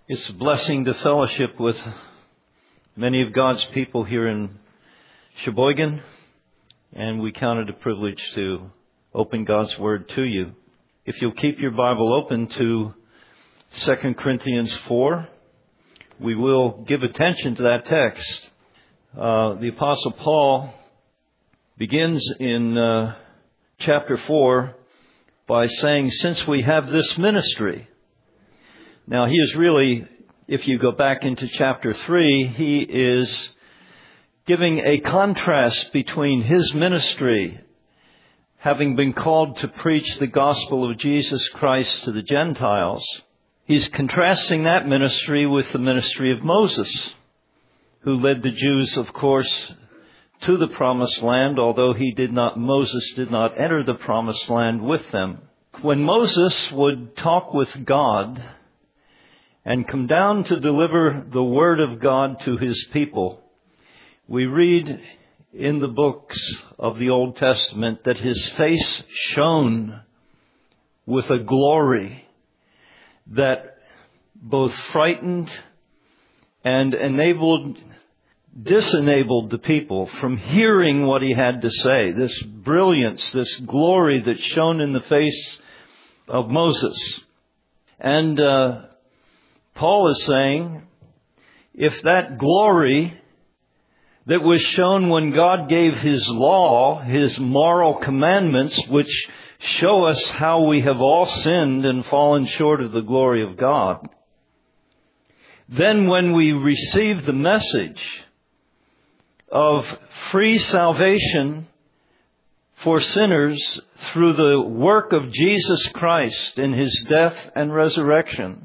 It's a blessing to fellowship with many of God's people here in Sheboygan, and we count it a privilege to open God's Word to you. If you'll keep your Bible open to 2 Corinthians 4, we will give attention to that text. The Apostle Paul begins in chapter 4 by saying, since we have this ministry. Now, he is really, if you go back into chapter 3, he is giving a contrast between his ministry, having been called to preach the gospel of Jesus Christ to the Gentiles. He's contrasting that ministry with the ministry of Moses, who led the Jews, of course, to the promised land, although Moses did not enter the promised land with them. When Moses would talk with God and come down to deliver the word of God to his people, we read in the books of the Old Testament that his face shone with a glory that both frightened and disenabled the people from hearing what he had to say. This brilliance, this glory that shone in the face of Moses. And Paul is saying, if that glory that was shown when God gave His law, His moral commandments, which show us how we have all sinned and fallen short of the glory of God, then when we receive the message of free salvation for sinners through the work of Jesus Christ in His death and resurrection,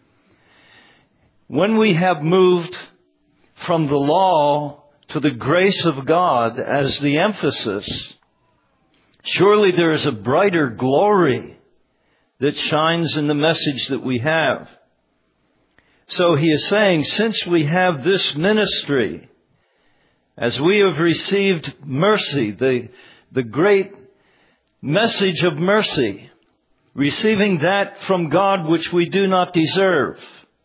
when we have moved from the law to the grace of God as the emphasis, surely there is a brighter glory that shines in the message that we have. So he is saying, since we have this ministry, as we have received mercy, the great message of mercy, receiving that from God which we do not deserve,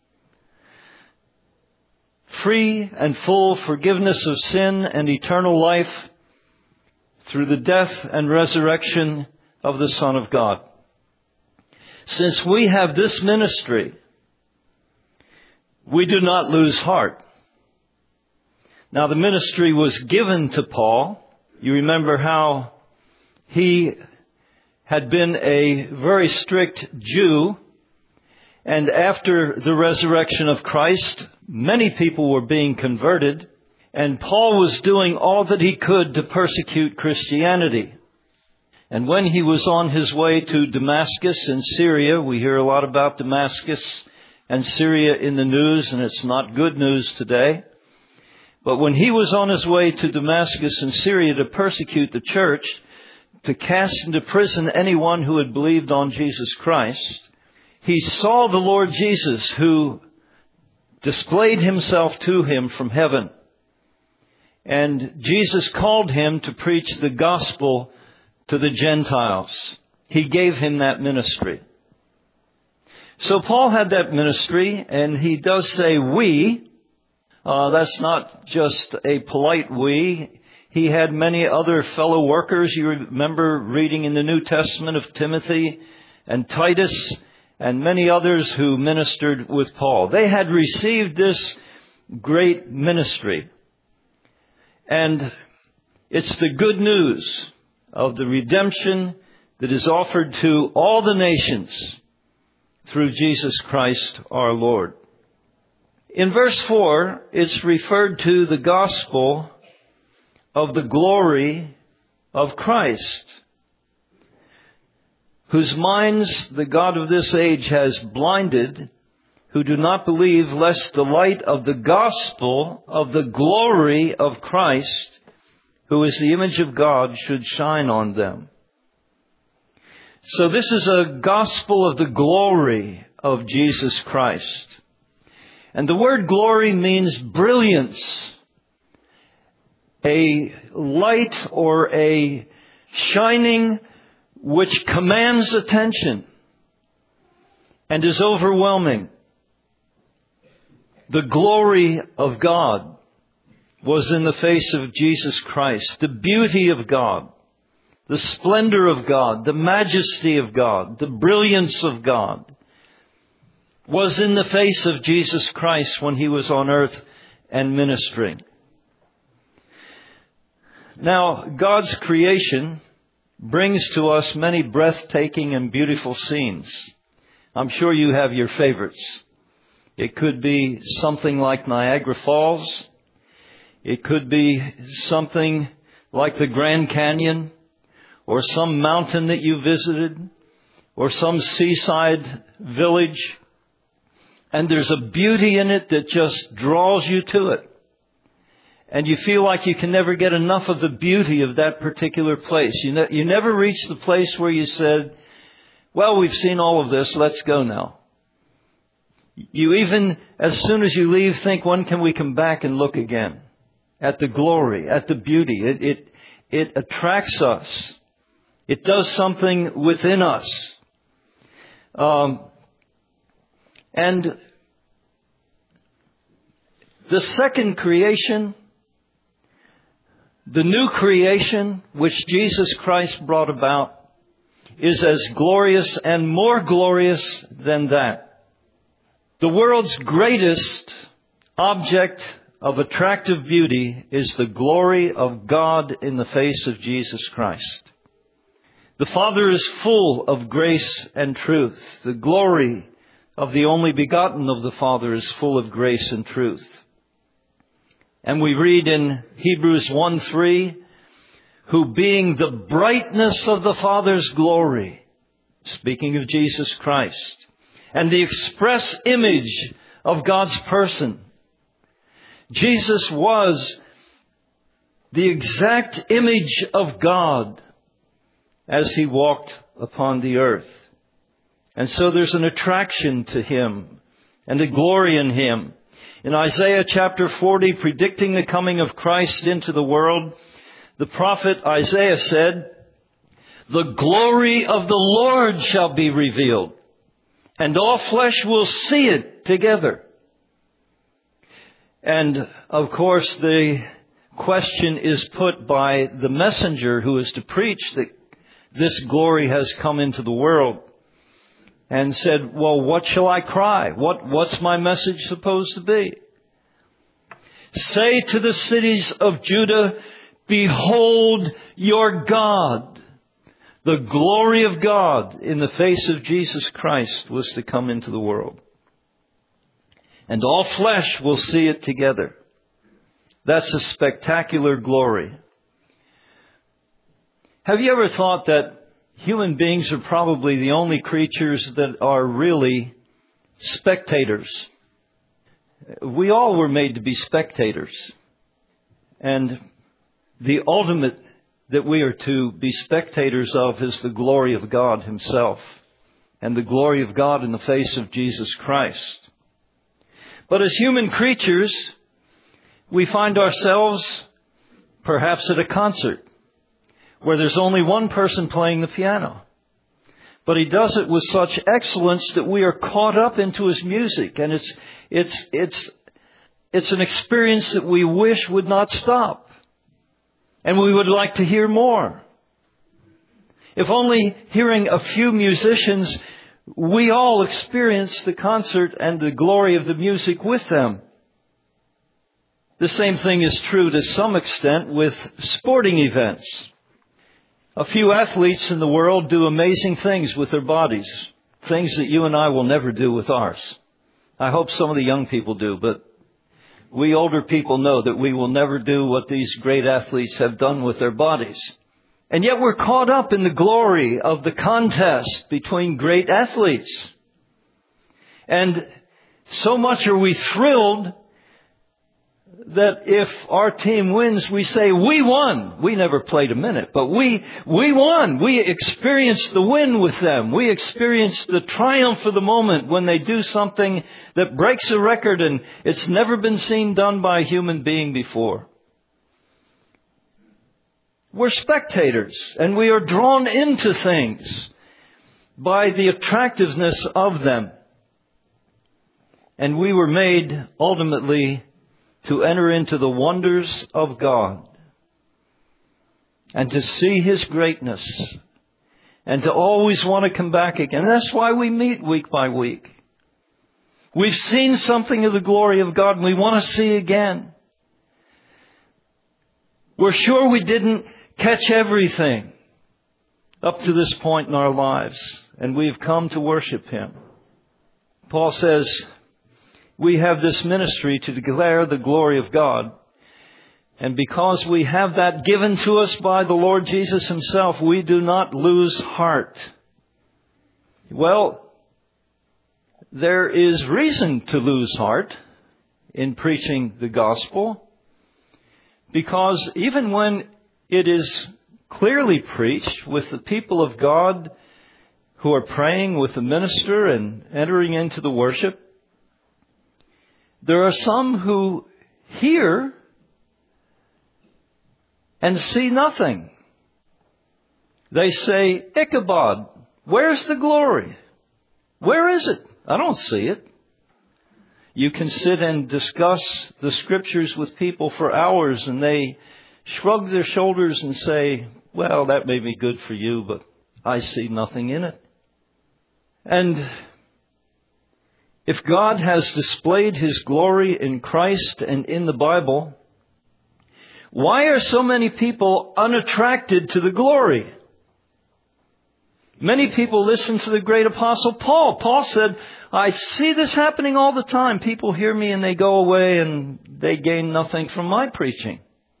free and full forgiveness of sin and eternal life through the death and resurrection of the Son of God. Since we have this ministry, we do not lose heart. Now, the ministry was given to Paul. You remember how he had been a very strict Jew, and after the resurrection of Christ, many people were being converted, and Paul was doing all that he could to persecute Christianity. And when he was on his way to Damascus in Syria, we hear a lot about Damascus and Syria in the news, and it's not good news today. But when he was on his way to Damascus in Syria to persecute the church, to cast into prison anyone who had believed on Jesus Christ, he saw the Lord Jesus, who displayed Himself to him from heaven. And Jesus called him to preach the gospel to the Gentiles. He gave him that ministry. So Paul had that ministry, and he does say we. That's not just a polite we. He had many other fellow workers. You remember reading in the New Testament of Timothy and Titus and many others who ministered with Paul. They had received this great ministry. And it's the good news of the redemption that is offered to all the nations through Jesus Christ our Lord. In verse 4, it's referred to the gospel of the glory of Christ, whose minds the God of this age has blinded, who do not believe, lest the light of the gospel of the glory of Christ, who is the image of God, should shine on them. So this is a gospel of the glory of Jesus Christ. And the word glory means brilliance, a light or a shining which commands attention and is overwhelming. The glory of God was in the face of Jesus Christ. The beauty of God, the splendor of God, the majesty of God, the brilliance of God was in the face of Jesus Christ when He was on earth and ministering. Now, God's creation brings to us many breathtaking and beautiful scenes. I'm sure you have your favorites. It could be something like Niagara Falls. It could be something like the Grand Canyon, or some mountain that you visited, or some seaside village. And there's a beauty in it that just draws you to it. And you feel like you can never get enough of the beauty of that particular place. You never reach the place where you said, well, we've seen all of this, let's go now. You even, as soon as you leave, think, when can we come back and look again at the glory, at the beauty? It attracts us. It does something within us. And the second creation, the new creation which Jesus Christ brought about, is as glorious and more glorious than that. The world's greatest object of attractive beauty is the glory of God in the face of Jesus Christ. The Father is full of grace and truth. The glory of the only begotten of the Father is full of grace and truth. And we read in Hebrews 1:3, who being the brightness of the Father's glory, speaking of Jesus Christ, and the express image of God's person. Jesus was the exact image of God as He walked upon the earth. And so there's an attraction to Him and a glory in Him. In Isaiah chapter 40, predicting the coming of Christ into the world, the prophet Isaiah said, the glory of the Lord shall be revealed, and all flesh will see it together. And, of course, the question is put by the messenger who is to preach that this glory has come into the world, and said, well, what shall I cry? What's my message supposed to be? Say to the cities of Judah, behold your God. The glory of God in the face of Jesus Christ was to come into the world. And all flesh will see it together. That's a spectacular glory. Have you ever thought that human beings are probably the only creatures that are really spectators? We all were made to be spectators. And the ultimate that we are to be spectators of is the glory of God Himself, and the glory of God in the face of Jesus Christ. But as human creatures, we find ourselves perhaps at a concert where there's only one person playing the piano. But he does it with such excellence that we are caught up into his music. And it's an experience that we wish would not stop. And we would like to hear more. If only hearing a few musicians, we all experience the concert and the glory of the music with them. The same thing is true to some extent with sporting events. A few athletes in the world do amazing things with their bodies. Things that you and I will never do with ours. I hope some of the young people do, but we older people know that we will never do what these great athletes have done with their bodies. And yet we're caught up in the glory of the contest between great athletes. And so much are we thrilled that if our team wins, we say, we won. We never played a minute, but we won. We experienced the win with them. We experienced the triumph of the moment when they do something that breaks a record and it's never been seen done by a human being before. We're spectators and we are drawn into things by the attractiveness of them. And we were made ultimately to enter into the wonders of God and to see His greatness and to always want to come back again. That's why we meet week by week. We've seen something of the glory of God and we want to see again. We're sure we didn't catch everything up to this point in our lives, and we've come to worship Him. Paul says, we have this ministry to declare the glory of God. And because we have that given to us by the Lord Jesus Himself, we do not lose heart. Well, there is reason to lose heart in preaching the gospel, because even when it is clearly preached with the people of God who are praying with the minister and entering into the worship, there are some who hear and see nothing. They say, Ichabod, where's the glory? Where is it? I don't see it. You can sit and discuss the Scriptures with people for hours and they shrug their shoulders and say, well, that may be good for you, but I see nothing in it. And if God has displayed His glory in Christ and in the Bible, why are so many people unattracted to the glory? Many people listen to the great apostle Paul. Paul said, I see this happening all the time. People hear me and they go away and they gain nothing from my preaching.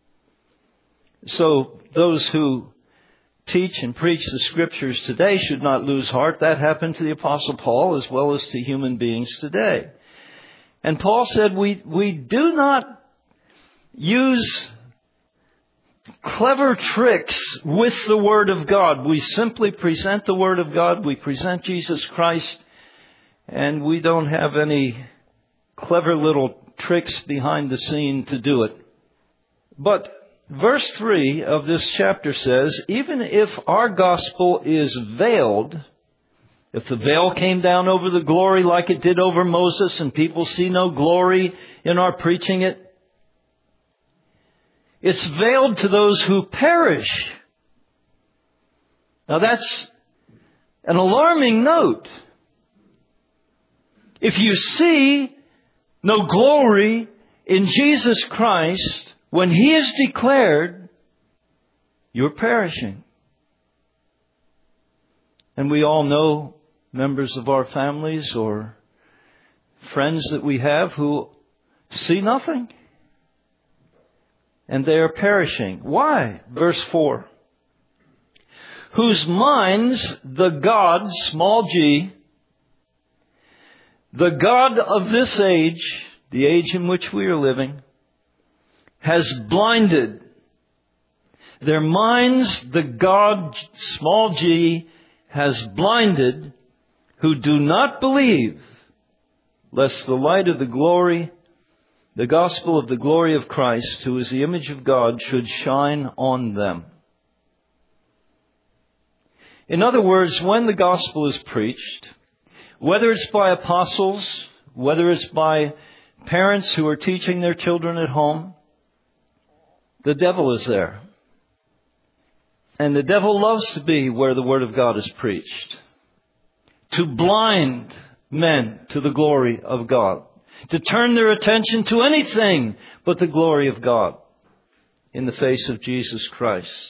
So those who teach and preach the Scriptures today should not lose heart. That happened to the apostle Paul as well as to human beings today. And Paul said, we do not use clever tricks with the Word of God. We simply present the Word of God. We present Jesus Christ. And we don't have any clever little tricks behind the scene to do it. But verse 3 of this chapter says, even if our gospel is veiled, if the veil came down over the glory like it did over Moses and people see no glory in our preaching it, it's veiled to those who perish. Now that's an alarming note. If you see no glory in Jesus Christ, when He is declared, you're perishing. And we all know members of our families or friends that we have who see nothing. And they are perishing. Why? Verse 4. Whose minds the God, small g, the God of this age, the age in which we are living, has blinded. Their minds the God, small g, has blinded, who do not believe, lest the light of the glory, the gospel of the glory of Christ, who is the image of God, should shine on them. In other words, when the gospel is preached, whether it's by apostles, whether it's by parents who are teaching their children at home, the devil is there. And the devil loves to be where the Word of God is preached, to blind men to the glory of God, to turn their attention to anything but the glory of God in the face of Jesus Christ.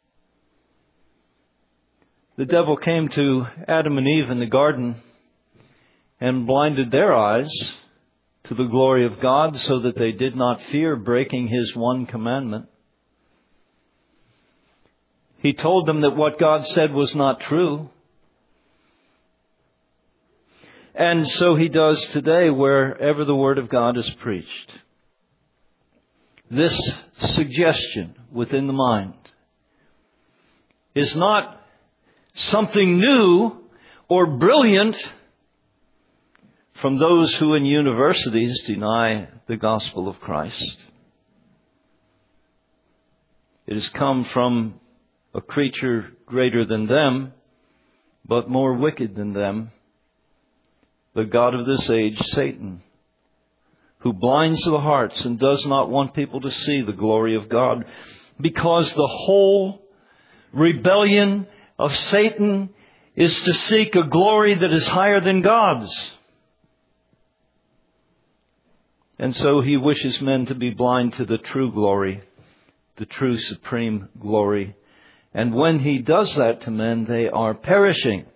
The devil came to Adam and Eve in the garden and blinded their eyes to the glory of God so that they did not fear breaking His one commandment. He told them that what God said was not true. And so He does today wherever the Word of God is preached. This suggestion within the mind is not something new or brilliant from those who in universities deny the gospel of Christ. It has come from a creature greater than them, but more wicked than them, the god of this age, Satan. who blinds the hearts and does not want people to see the glory of God. Because the whole rebellion of Satan is to seek a glory that is higher than God's. And so he wishes men to be blind to the true glory, the true supreme glory. And when he does that to men, they are perishing.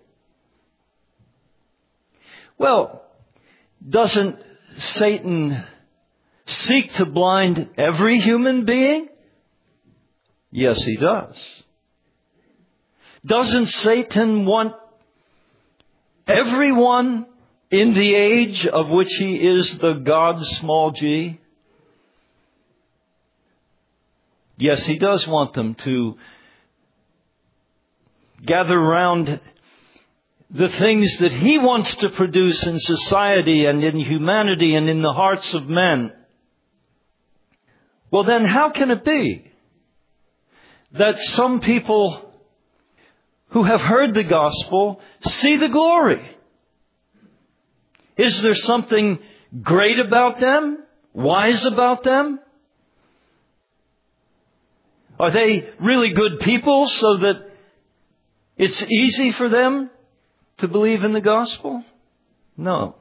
Well, doesn't Satan seek to blind every human being? Yes, he does. Doesn't Satan want everyone in the age of which he is the God small g? Yes, he does want them to gather around the things that he wants to produce in society and in humanity and in the hearts of men. Well, then how can it be that some people who have heard the gospel see the glory? Is there something great about them? Wise about them? Are they really good people so that it's easy for them to believe in the gospel? No.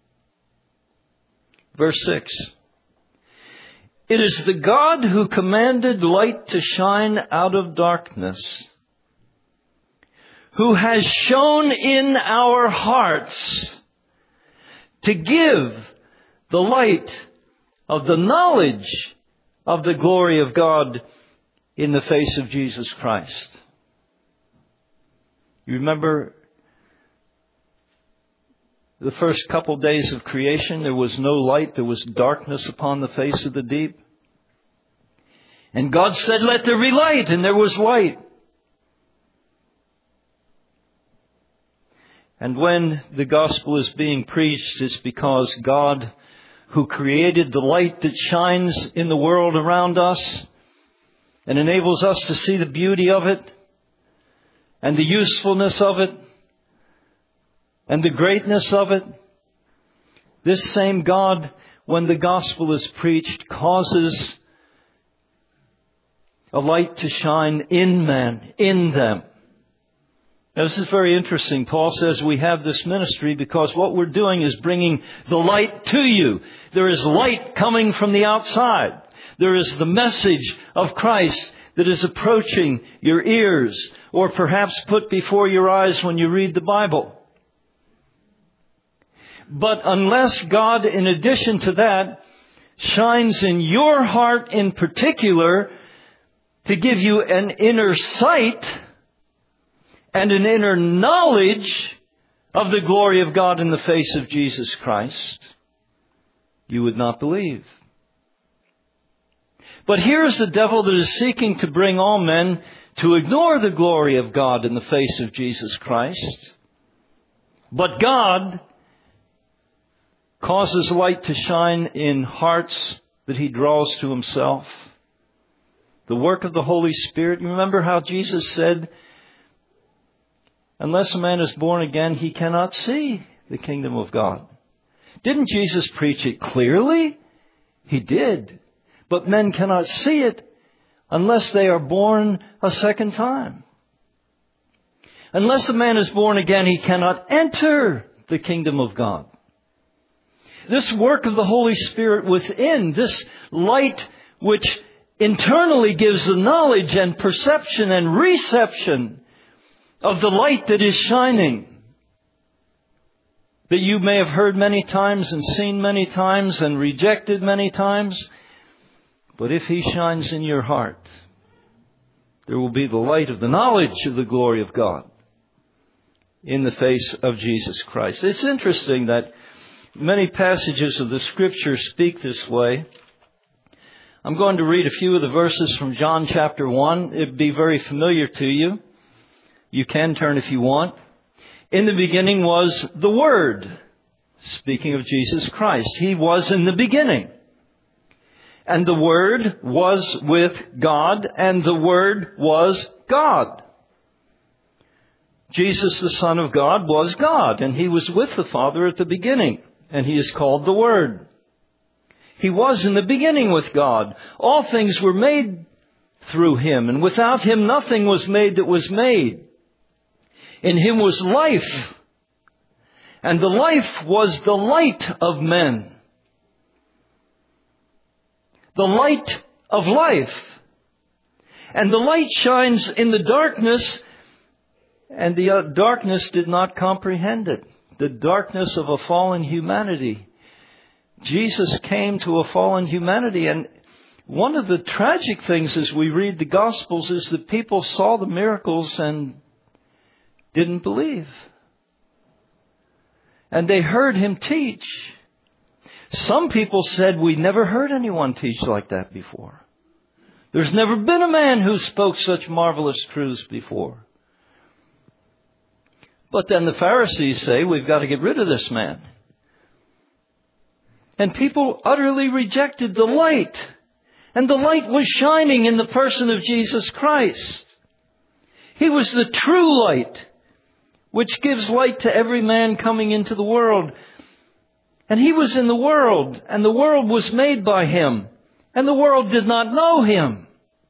Verse 6. It is the God who commanded light to shine out of darkness, who has shone in our hearts to give the light of the knowledge of the glory of God in the face of Jesus Christ. You remember the first couple days of creation, there was no light, there was darkness upon the face of the deep. And God said, "Let there be light," and there was light. And when the gospel is being preached, it's because God, who created the light that shines in the world around us and enables us to see the beauty of it and the usefulness of it and the greatness of it, this same God, when the gospel is preached, causes a light to shine in man, in them. Now, this is very interesting. Paul says we have this ministry because what we're doing is bringing the light to you. There is light coming from the outside. There is the message of Christ that is approaching your ears, or perhaps put before your eyes when you read the Bible. But unless God, in addition to that, shines in your heart in particular to give you an inner sight and an inner knowledge of the glory of God in the face of Jesus Christ, you would not believe. But here is the devil that is seeking to bring all men to ignore the glory of God in the face of Jesus Christ. But God causes light to shine in hearts that he draws to himself. The work of the Holy Spirit. You remember how Jesus said, unless a man is born again, he cannot see the kingdom of God. Didn't Jesus preach it clearly? He did. But men cannot see it unless they are born a second time. Unless a man is born again, he cannot enter the kingdom of God. This work of the Holy Spirit within, this light which internally gives the knowledge and perception and reception of the light that is shining, that you may have heard many times and seen many times and rejected many times. But if he shines in your heart, there will be the light of the knowledge of the glory of God in the face of Jesus Christ. It's interesting that many passages of the Scripture speak this way. I'm going to read a few of the verses from John chapter 1. It'd be very familiar to you. You can turn if you want. In the beginning was the Word. Speaking of Jesus Christ. He was in the beginning. And the Word was with God, and the Word was God. Jesus, the Son of God, was God, and he was with the Father at the beginning, and he is called the Word. He was in the beginning with God. All things were made through Him, and without Him nothing was made that was made. In Him was life, and the life was the light of men. The light of life. And the light shines in the darkness, and the darkness did not comprehend it. The darkness of a fallen humanity. Jesus came to a fallen humanity, and one of the tragic things as we read the Gospels is that people saw the miracles and didn't believe. And they heard Him teach. Some people said, we never heard anyone teach like that before. There's never been a man who spoke such marvelous truths before. But then the Pharisees say, we've got to get rid of this man. And people utterly rejected the light. And the light was shining in the person of Jesus Christ. He was the true light, which gives light to every man coming into the world. And He was in the world, and the world was made by Him, and the world did not know Him.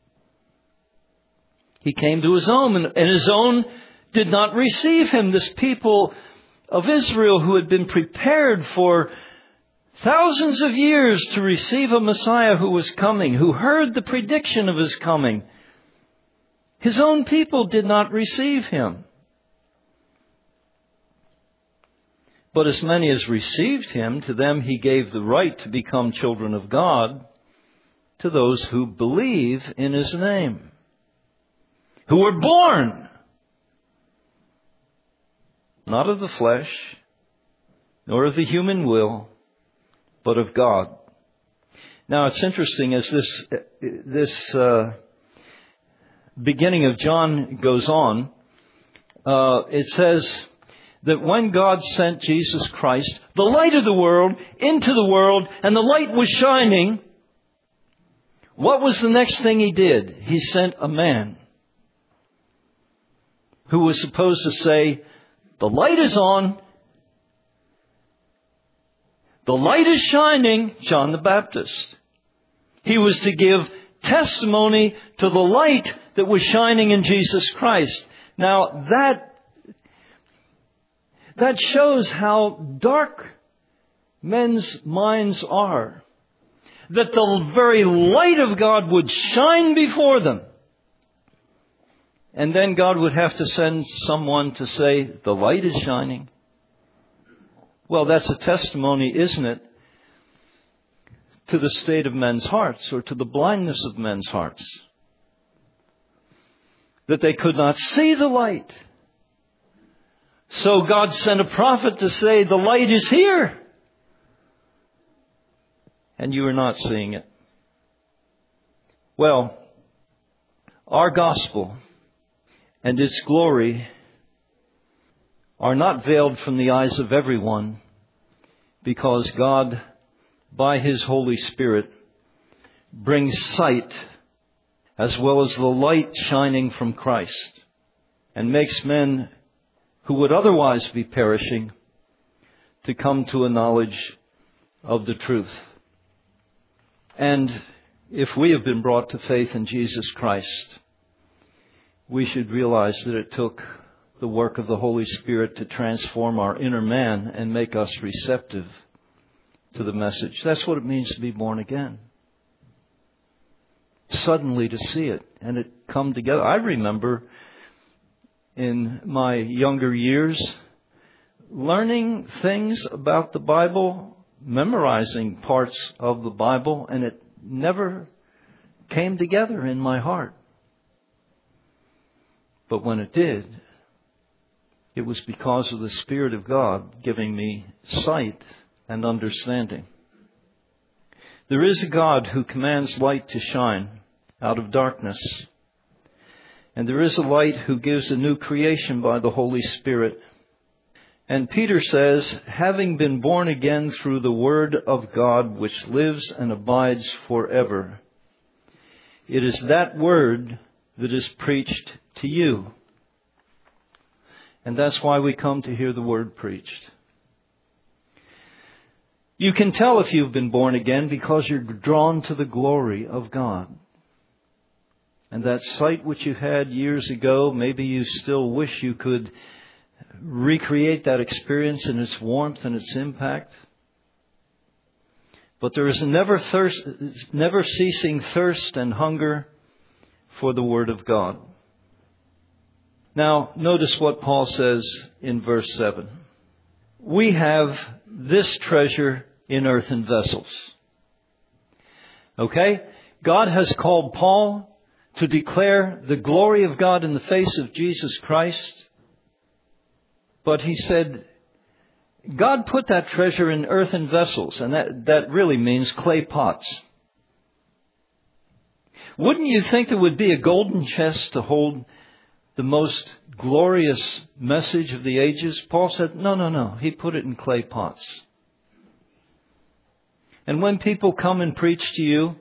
He came to His own, and His own did not receive Him. This people of Israel who had been prepared for thousands of years to receive a Messiah who was coming, who heard the prediction of His coming. His own people did not receive Him. But as many as received Him, to them He gave the right to become children of God, to those who believe in His name, who were born, not of the flesh, nor of the human will, but of God. Now it's interesting as this beginning of John goes on, it says that when God sent Jesus Christ, the light of the world, into the world, and the light was shining, what was the next thing He did? He sent a man who was supposed to say, the light is on, the light is shining, John the Baptist. He was to give testimony to the light that was shining in Jesus Christ. Now that shows how dark men's minds are. That the very light of God would shine before them. And then God would have to send someone to say, the light is shining. Well, that's a testimony, isn't it, to the state of men's hearts, or to the blindness of men's hearts. That they could not see the light. So God sent a prophet to say, the light is here. And you are not seeing it. Well, our gospel and its glory are not veiled from the eyes of everyone, because God, by His Holy Spirit, brings sight as well as the light shining from Christ, and makes men who would otherwise be perishing to come to a knowledge of the truth. And if we have been brought to faith in Jesus Christ, we should realize that it took the work of the Holy Spirit to transform our inner man and make us receptive to the message. That's what it means to be born again. Suddenly to see it and it come together. I remember in my younger years learning things about the Bible, memorizing parts of the Bible, and it never came together in my heart. But when it did, it was because of the Spirit of God giving me sight and understanding. There is a God who commands light to shine out of darkness. And there is a light who gives a new creation by the Holy Spirit. And Peter says, having been born again through the Word of God, which lives and abides forever. It is that Word that is preached to you. And that's why we come to hear the Word preached. You can tell if you've been born again because you're drawn to the glory of God. And that sight which you had years ago, maybe you still wish you could recreate that experience in its warmth and its impact. But there is a never ceasing thirst and hunger for the Word of God. Now, notice what Paul says in verse 7. We have this treasure in earthen vessels. Okay? God has called Paul to declare the glory of God in the face of Jesus Christ. But he said, God put that treasure in earthen vessels, and that really means clay pots. Wouldn't you think there would be a golden chest to hold the most glorious message of the ages? Paul said, no. He put it in clay pots. And when people come and preach to you,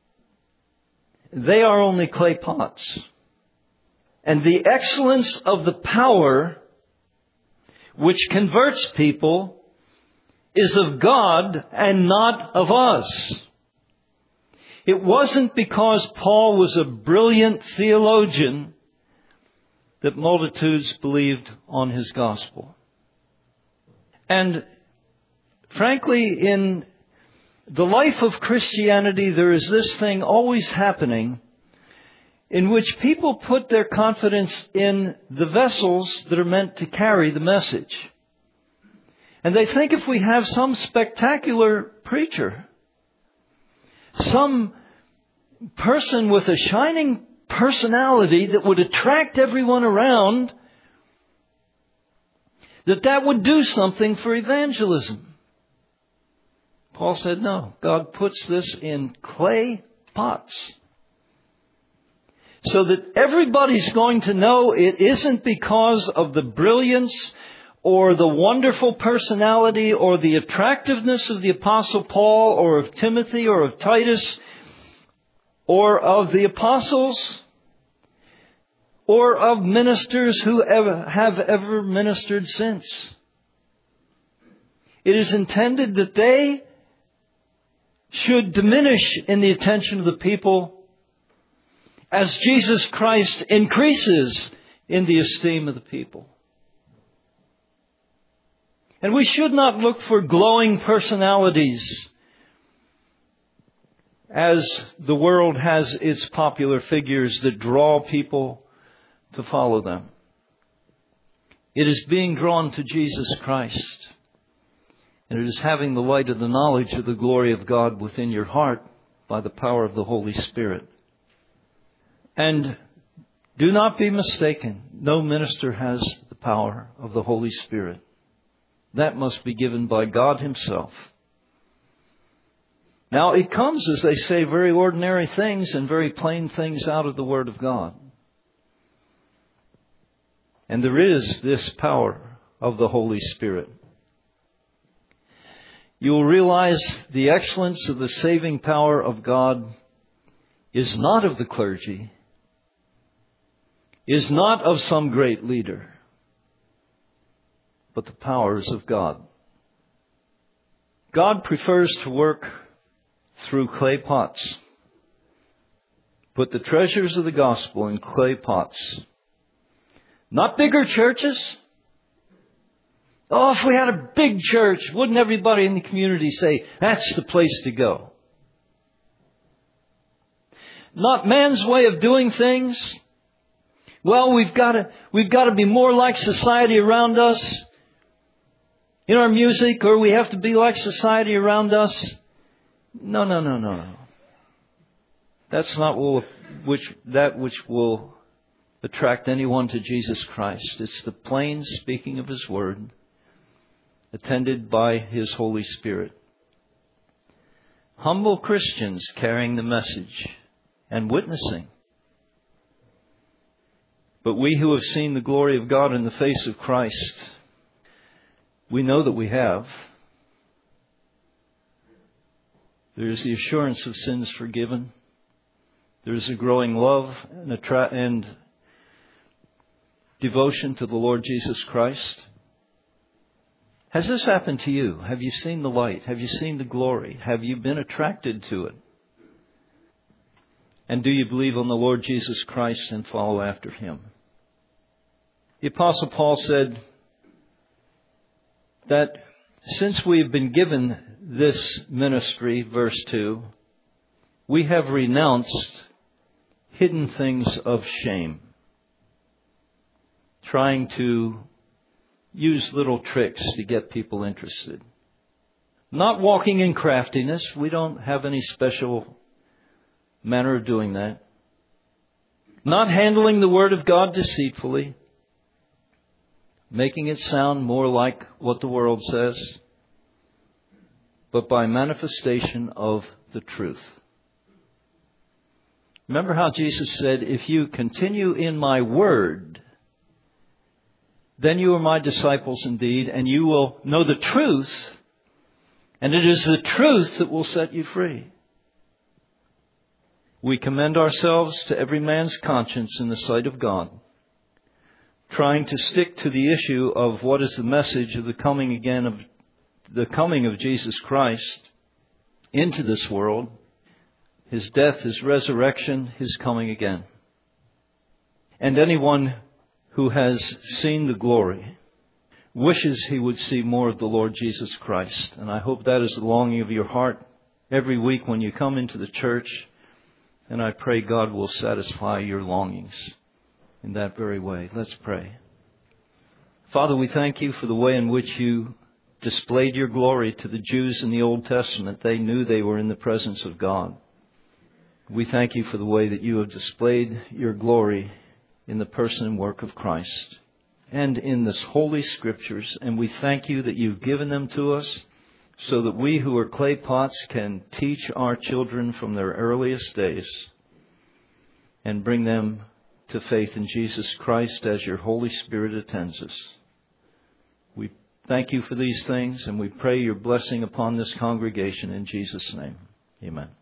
they are only clay pots. And the excellence of the power which converts people is of God and not of us. It wasn't because Paul was a brilliant theologian that multitudes believed on his gospel. And frankly, in the life of Christianity, there is this thing always happening in which people put their confidence in the vessels that are meant to carry the message. And they think if we have some spectacular preacher, some person with a shining personality that would attract everyone around, that would do something for evangelism. Paul said, no, God puts this in clay pots so that everybody's going to know it isn't because of the brilliance or the wonderful personality or the attractiveness of the Apostle Paul or of Timothy or of Titus or of the apostles or of ministers who have ever ministered since. It is intended that they should diminish in the attention of the people as Jesus Christ increases in the esteem of the people. And we should not look for glowing personalities as the world has its popular figures that draw people to follow them. It is being drawn to Jesus Christ. And it is having the light of the knowledge of the glory of God within your heart by the power of the Holy Spirit. And do not be mistaken. No minister has the power of the Holy Spirit. That must be given by God Himself. Now, it comes, as they say, very ordinary things and very plain things out of the Word of God. And there is this power of the Holy Spirit. You will realize the excellence of the saving power of God is not of the clergy, is not of some great leader, but the powers of God. God prefers to work through clay pots. Put the treasures of the gospel in clay pots. Not bigger churches. Oh, if we had a big church, wouldn't everybody in the community say, that's the place to go? Not man's way of doing things. Well, we've got to be more like society around us in our music, or we have to be like society around us. No. That's not which will attract anyone to Jesus Christ. It's the plain speaking of His Word, attended by His Holy Spirit. Humble Christians carrying the message and witnessing. But we who have seen the glory of God in the face of Christ, we know that we have. There is the assurance of sins forgiven. There is a growing love and devotion to the Lord Jesus Christ. Has this happened to you? Have you seen the light? Have you seen the glory? Have you been attracted to it? And do you believe on the Lord Jesus Christ and follow after Him? The Apostle Paul said that since we have been given this ministry, verse 2, we have renounced hidden things of shame, trying to use little tricks to get people interested. Not walking in craftiness. We don't have any special manner of doing that. Not handling the Word of God deceitfully, making it sound more like what the world says, but by manifestation of the truth. Remember how Jesus said, if you continue in my word, then you are my disciples indeed, and you will know the truth, and it is the truth that will set you free. We commend ourselves to every man's conscience in the sight of God, trying to stick to the issue of what is the message of the coming of Jesus Christ into this world, His death, His resurrection, His coming again. And anyone who has seen the glory wishes he would see more of the Lord Jesus Christ. And I hope that is the longing of your heart every week when you come into the church. And I pray God will satisfy your longings in that very way. Let's pray. Father, we thank you for the way in which you displayed your glory to the Jews in the Old Testament. They knew they were in the presence of God. We thank you for the way that you have displayed your glory in the person and work of Christ and in this holy scriptures. And we thank you that you've given them to us so that we who are clay pots can teach our children from their earliest days and bring them to faith in Jesus Christ as your Holy Spirit attends us. We thank you for these things, and we pray your blessing upon this congregation in Jesus' name. Amen.